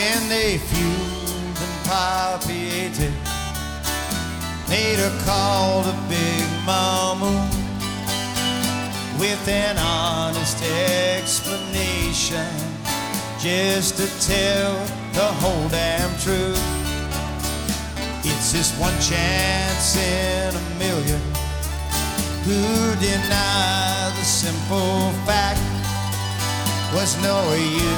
Then they fumed and propitiated, made a call to Big Mama with an honest explanation, just to tell the whole damn truth. It's just one chance in a million who deny the simple fact was no use.